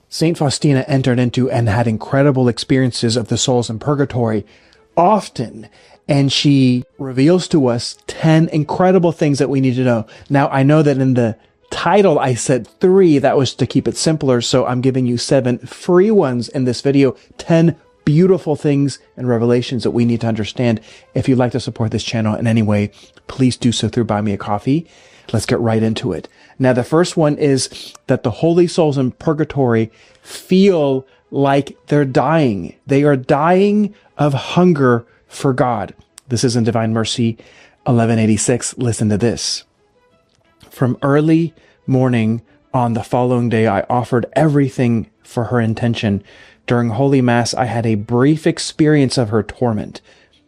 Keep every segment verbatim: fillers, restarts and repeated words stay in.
Saint Faustina entered into and had incredible experiences of the souls in purgatory often, and she reveals to us ten incredible things that we need to know. Now, I know that in the title I said three, that was to keep it simpler, so I'm giving you seven free ones in this video, ten beautiful things and revelations that we need to understand. If you'd like to support this channel in any way, please do so through Buy Me a Coffee. Let's get right into it. Now, the first one is that the holy souls in purgatory feel like they're dying. They are dying of hunger for God. This is in Divine Mercy eleven eighty-six. Listen to this. From early morning on the following day, I offered everything for her intention. During Holy Mass, I had a brief experience of her torment.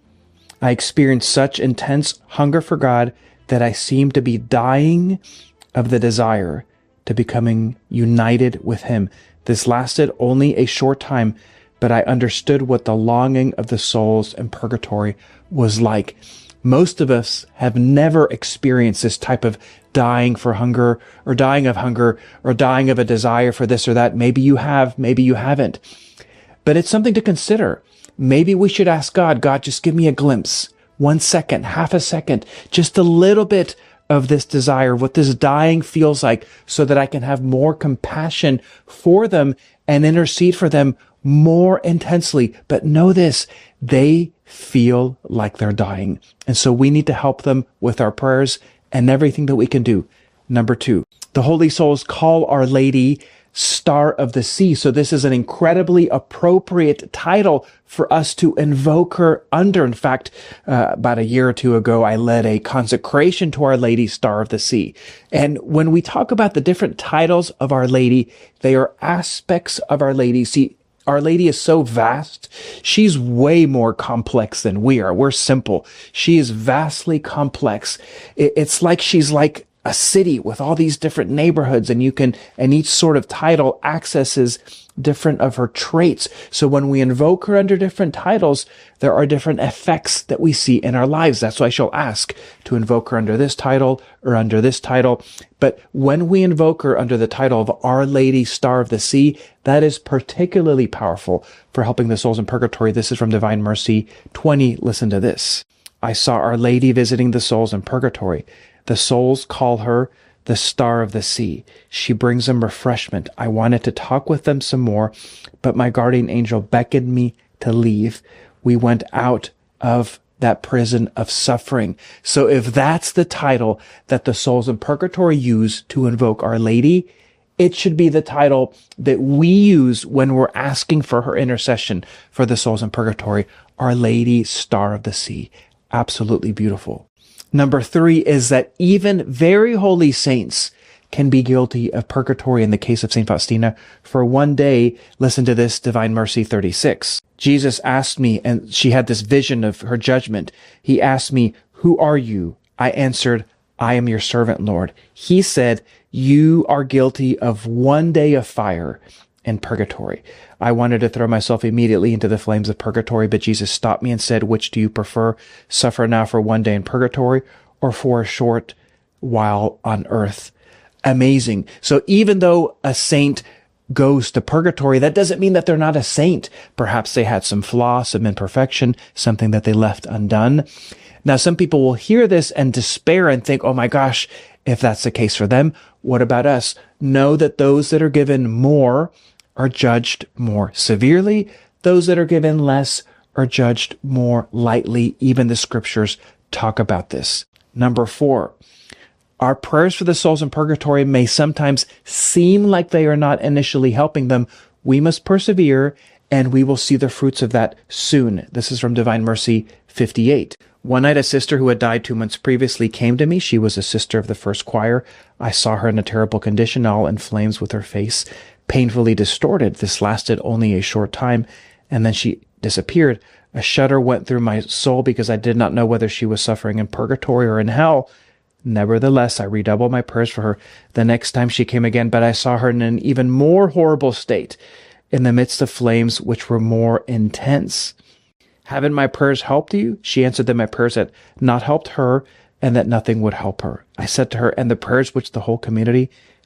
I experienced such intense hunger for God that I seemed to be dying of the desire to becoming united with Him. This lasted only a short time, but I understood what the longing of the souls in purgatory was like. Most of us have never experienced this type of dying for hunger, or dying of hunger, or dying of a desire for this or that. Maybe you have, maybe you haven't. But it's something to consider. Maybe we should ask God, God, just give me a glimpse, one second, half a second, just a little bit of this desire, what this dying feels like, so that I can have more compassion for them and intercede for them more intensely. But know this, they feel like they're dying. And so we need to help them with our prayers and everything that we can do. Number two, the holy souls call Our Lady Star of the Sea. So this is an incredibly appropriate title for us to invoke her under. In fact, uh, about a year or two ago, I led a consecration to Our Lady Star of the Sea. And when we talk about the different titles of Our Lady, they are aspects of Our Lady. See, Our Lady is so vast. She's way more complex than we are. We're simple. She is vastly complex. It's like she's like a city with all these different neighborhoods, and you can, and each sort of title accesses different of her traits. So when we invoke her under different titles, there are different effects that we see in our lives. That's why she'll ask to invoke her under this title or under this title. But when we invoke her under the title of Our Lady Star of the Sea, that is particularly powerful for helping the souls in purgatory. This is from Divine Mercy twenty. Listen to this. I saw Our Lady visiting the souls in purgatory. The souls call her the Star of the Sea. She brings them refreshment. I wanted to talk with them some more, but my guardian angel beckoned me to leave. We went out of that prison of suffering. So if that's the title that the souls in purgatory use to invoke Our Lady, it should be the title that we use when we're asking for her intercession for the souls in purgatory. Our Lady Star of the Sea. Absolutely beautiful. Number three is that even very holy saints can be guilty of purgatory in the case of Saint Faustina. For one day, listen to this, Divine Mercy thirty-six. Jesus asked me, and she had this vision of her judgment. He asked me, "Who are you?" I answered, "I am your servant, Lord." He said, "You are guilty of one day of fire in purgatory." I wanted to throw myself immediately into the flames of purgatory, but Jesus stopped me and said, "Which do you prefer? Suffer now for one day in purgatory, or for a short while on earth?" Amazing. So even though a saint goes to purgatory, that doesn't mean that they're not a saint. Perhaps they had some flaw, some imperfection, something that they left undone. Now, some people will hear this and despair and think, oh my gosh, if that's the case for them, what about us? Know that those that are given more are judged more severely. Those that are given less are judged more lightly. Even the scriptures talk about this. Number four, our prayers for the souls in purgatory may sometimes seem like they are not initially helping them. We must persevere, and we will see the fruits of that soon. This is from Divine Mercy fifty-eight. One night, a sister who had died two months previously came to me. She was a sister of the first choir. I saw her in a terrible condition, all in flames with her face painfully distorted. This lasted only a short time, and then she disappeared. A shudder went through my soul because I did not know whether she was suffering in purgatory or in hell. Nevertheless, I redoubled my prayers for her. The next time she came again, but I saw her in an even more horrible state, in the midst of flames which were more intense. Haven't my prayers helped you? She answered that my prayers had not helped her, and that nothing would help her. I said to her, and the prayers which the whole community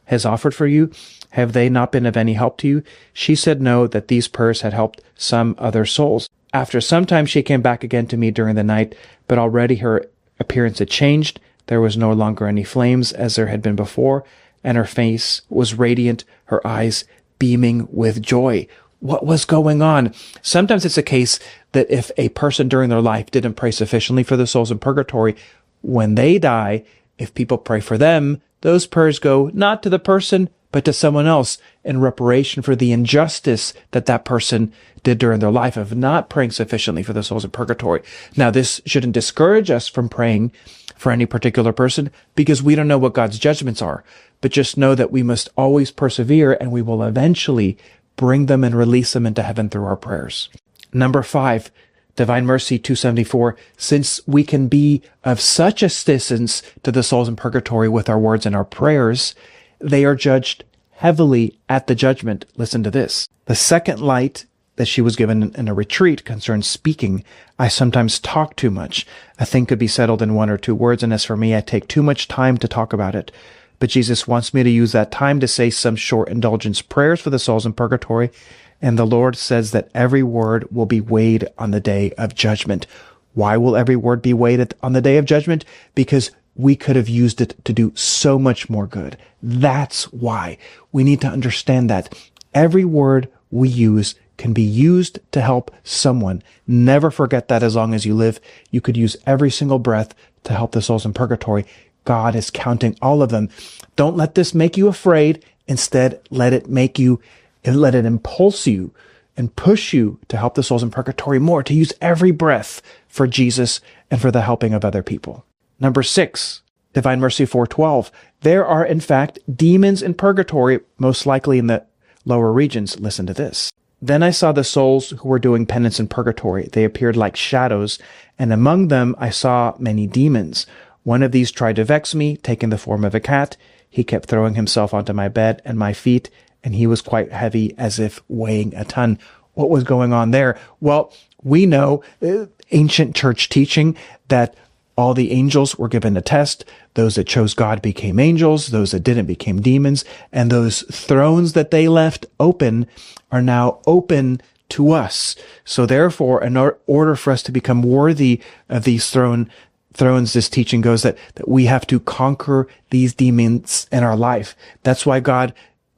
has offered for you? Have they not been of any help to you?" She said no, that these prayers had helped some other souls. After some time, she came back again to me during the night, but already her appearance had changed. There was no longer any flames as there had been before, and her face was radiant, her eyes beaming with joy. What was going on? Sometimes it's a case that if a person during their life didn't pray sufficiently for the souls in purgatory, when they die, if people pray for them, those prayers go not to the person, but to someone else in reparation for the injustice that that person did during their life of not praying sufficiently for the souls in purgatory. Now, this shouldn't discourage us from praying for any particular person because we don't know what God's judgments are, but just know that we must always persevere and we will eventually bring them and release them into heaven through our prayers. Number five, Divine Mercy two seventy-four, since we can be of such assistance to the souls in purgatory with our words and our prayers, they are judged heavily at the judgment. Listen to this. The second light that she was given in a retreat concerns speaking. I sometimes talk too much. A thing could be settled in one or two words, and as for me, I take too much time to talk about it. But Jesus wants me to use that time to say some short indulgence prayers for the souls in purgatory, and the Lord says that every word will be weighed on the day of judgment. Why will every word be weighed on the day of judgment? Because we could have used it to do so much more good. That's why. We need to understand that every word we use can be used to help someone. Never forget that as long as you live. You could use every single breath to help the souls in purgatory. God is counting all of them. Don't let this make you afraid. Instead, let it make you, let it impulse you and push you to help the souls in purgatory more, to use every breath for Jesus and for the helping of other people. Number six, Divine Mercy four twelve. There are, in fact, demons in purgatory, most likely in the lower regions. Listen to this. Then I saw the souls who were doing penance in purgatory. They appeared like shadows, and among them I saw many demons. One of these tried to vex me, taking the form of a cat. He kept throwing himself onto my bed and my feet, and he was quite heavy, as if weighing a ton. What was going on there? Well, we know uh, ancient church teaching that all the angels were given a test. Those that chose God became angels. Those that didn't became demons. And those thrones that they left open are now open to us. So therefore, in order for us to become worthy of these throne thrones, this teaching goes that, that we have to conquer these demons in our life. That's why God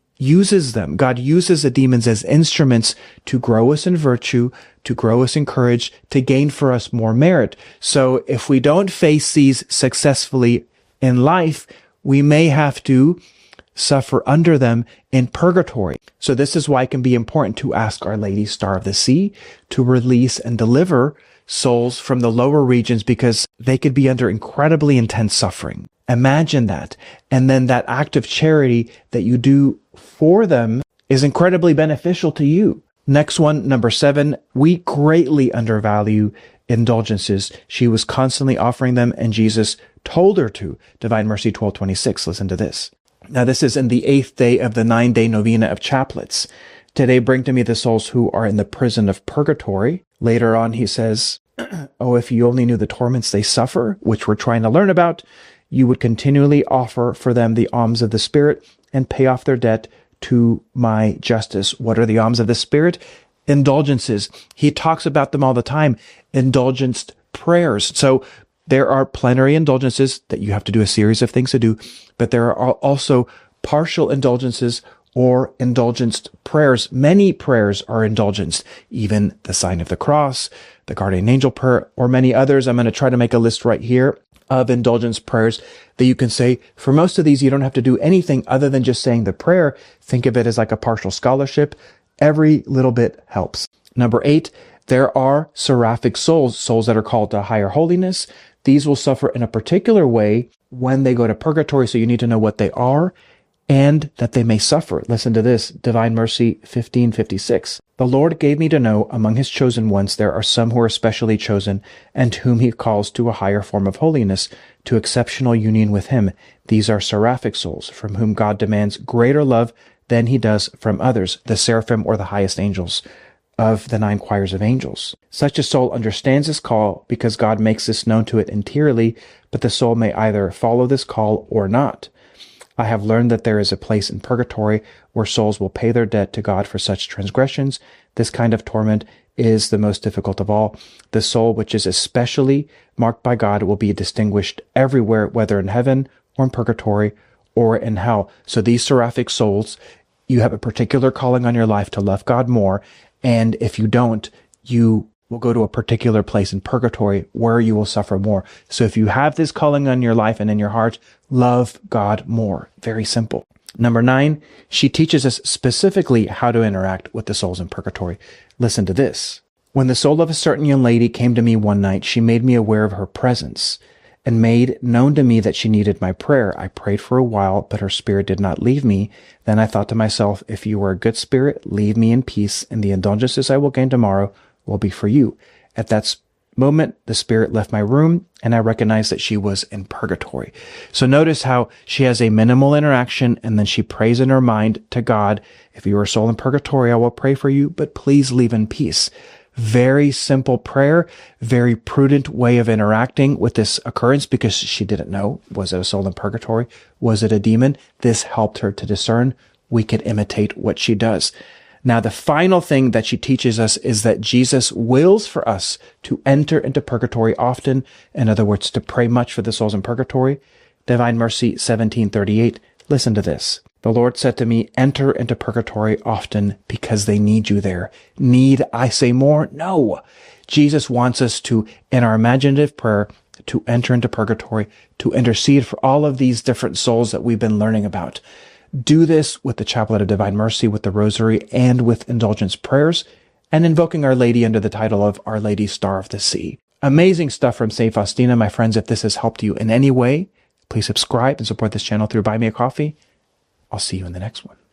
uses them. God uses the demons as instruments to grow us in virtue, to grow us in courage, to gain for us more merit. So if we don't face these successfully in life, we may have to suffer under them in purgatory. So this is why it can be important to ask Our Lady, Star of the Sea, to release and deliver souls from the lower regions, because they could be under incredibly intense suffering. Imagine that. And then that act of charity that you do for them is incredibly beneficial to you. Next one, number seven, we greatly undervalue indulgences. She was constantly offering them, and Jesus told her to. Divine Mercy twelve twenty-six. Listen to this. Now, this is in the eighth day of the nine-day novena of chaplets. Today, bring to me the souls who are in the prison of purgatory. Later on, he says, oh, if you only knew the torments they suffer, which we're trying to learn about, you would continually offer for them the alms of the Spirit and pay off their debt to my justice. What are the alms of the Spirit? Indulgences. He talks about them all the time. Indulgenced prayers. So there are plenary indulgences that you have to do a series of things to do, but there are also partial indulgences or indulgenced prayers. Many prayers are indulgenced, even the sign of the cross, the guardian angel prayer, or many others. I'm going to try to make a list right here of indulgence prayers that you can say. For most of these, you don't have to do anything other than just saying the prayer. Think of it as like a partial scholarship. Every little bit helps. Number eight, there are seraphic souls, souls that are called to higher holiness. These will suffer in a particular way when they go to purgatory, so you need to know what they are and that they may suffer. Listen to this, Divine Mercy fifteen fifty-six. The Lord gave me to know among his chosen ones there are some who are specially chosen and whom he calls to a higher form of holiness, to exceptional union with him. These are seraphic souls from whom God demands greater love than he does from others, the seraphim or the highest angels of the nine choirs of angels. Such a soul understands this call because God makes this known to it interiorly, but the soul may either follow this call or not. I have learned that there is a place in purgatory where souls will pay their debt to God for such transgressions. This kind of torment is the most difficult of all. The soul which is especially marked by God will be distinguished everywhere, whether in heaven or in purgatory or in hell. So these seraphic souls, you have a particular calling on your life to love God more. And if you don't, you will go to a particular place in purgatory where you will suffer more. So if you have this calling on your life and in your heart, love God more. Very simple. Number nine, she teaches us specifically how to interact with the souls in purgatory. Listen to this. When the soul of a certain young lady came to me one night, she made me aware of her presence and made known to me that she needed my prayer. I prayed for a while, but her spirit did not leave me. Then I thought to myself, if you are a good spirit, leave me in peace, and the indulgences I will gain tomorrow will be for you. At that moment, the spirit left my room, and I recognized that she was in purgatory. So notice how she has a minimal interaction, and then she prays in her mind to God, if you are a soul in purgatory, I will pray for you, but please leave in peace. Very simple prayer, very prudent way of interacting with this occurrence, because she didn't know, was it a soul in purgatory? Was it a demon? This helped her to discern. We could imitate what she does. Now, the final thing that she teaches us is that Jesus wills for us to enter into purgatory often. In other words, to pray much for the souls in purgatory. Divine Mercy seventeen thirty-eight. Listen to this. The Lord said to me, enter into purgatory often because they need you there. Need I say more? No. Jesus wants us to, in our imaginative prayer, to enter into purgatory, to intercede for all of these different souls that we've been learning about. Do this with the Chaplet of Divine Mercy, with the Rosary, and with indulgence prayers, and invoking Our Lady under the title of Our Lady Star of the Sea. Amazing stuff from Saint Faustina. My friends, if this has helped you in any way, please subscribe and support this channel through Buy Me a Coffee. I'll see you in the next one.